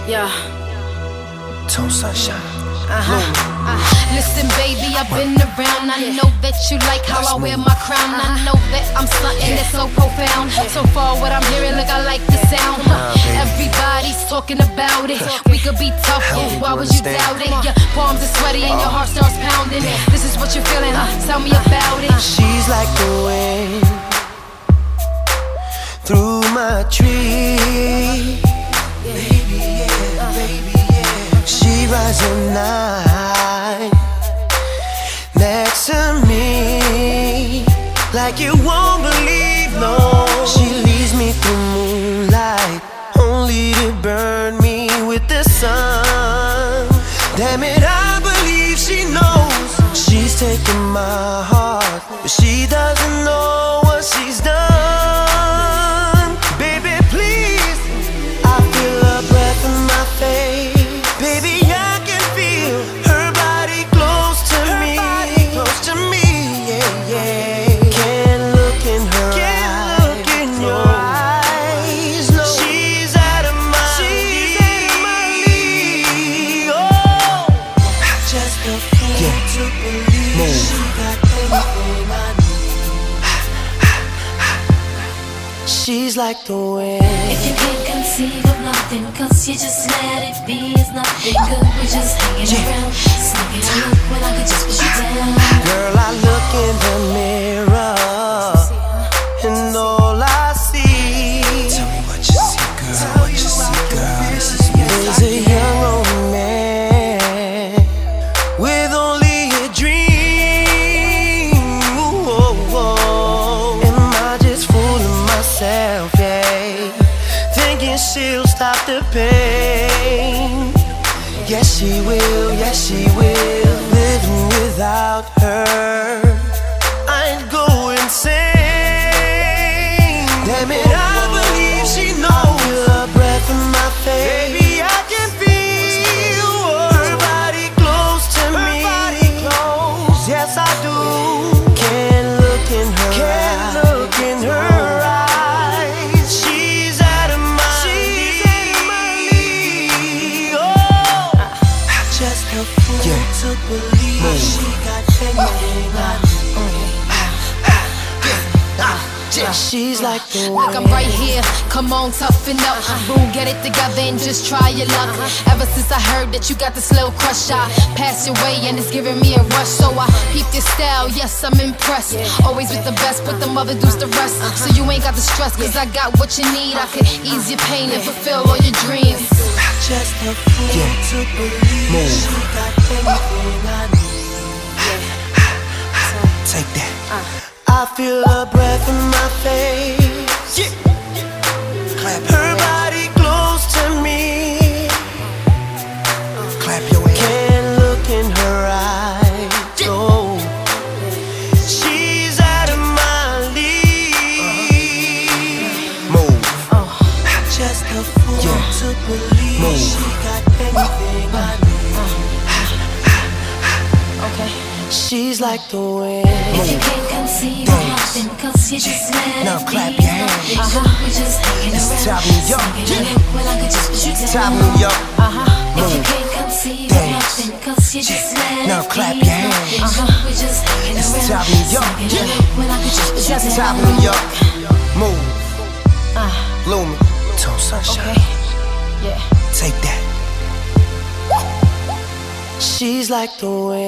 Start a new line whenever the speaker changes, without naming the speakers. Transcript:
Yeah.
Tone Sunshine.
Listen, baby, I've been around. I know that you like how I wear my crown. I know that I'm something that's so profound. So far, what I'm hearing, look, I like the sound. Everybody's talking about it. We could be tough, why would you doubt it? Your palms are sweaty and your heart starts pounding. This is what you're feeling, huh? Tell me about it.
She's like the wind through my tree. Baby, yeah, baby, yeah. She rides the night next to me like you won't believe, no. She leads me through moonlight, only to burn me with the sun. Damn it, I believe she knows. She's taking my heart, but she doesn't know what she's done. Baby, please, I feel her breath in my face. Baby, I can feel her body close to me, yeah, yeah. Can't look in her eyes, no. She's out of my league. Oh, just a fool to believe she got everything I need. She's like the wind.
If you can't conceive of nothing, cause you just let it be, it's nothing good. We're just hanging around, sneaking a look when I could just push you down.
Girl, I look in the mirror and all I see. Tell me what you see, girl. What you see, girl. This is me. There's a young old man with only a dream. Ooh, am I just fooling myself, yeah? Thinking she'll stop the pain. Yes, she will, yes, she will. Living without her, I'd go insane. Damn it, I believe she knows. I feel her breath in my face. Baby, I can feel her body close to me. Yes, I do. Can't look in her eyes. She's out of my league. Oh, just a fool to believe she got anything I need. She's like the wind.
Look, I'm right here, come on, toughen up. Boo, get it together and just try your luck. Ever since I heard that you got this little crush, I passed your way and it's giving me a rush. So I peeped your style, yes, I'm impressed. Always with the best, put the mother dudes to rest. So you ain't got the stress, cause I got what you need. I could ease your pain and fulfill all your dreams.
Just a fool to believe she got anything I need. Take that. I feel her breath in my face. Clap her body close to me. Clap your hands. Can't look in her eyes. Oh, she's out of my league. Move. Just a fool to believe she got anything I need.
Okay.
She's like the wind.
If you can't conceive of nothing, cause you just let
Now
it
clap
be,
your hands.
we're just hanging
It's
around,
top New York.
sneaking a look when I could just push you down.
Top New York.
If you can't conceive of nothing, cause you just let
Now
it
clap
be,
your hands.
we're just hanging
It's
around,
top New York.
sneaking a look when I could just push you
Top
down.
New York. Move. Lumen. Tone Sunshine.
Okay. Yeah.
Take that. She's like the wind.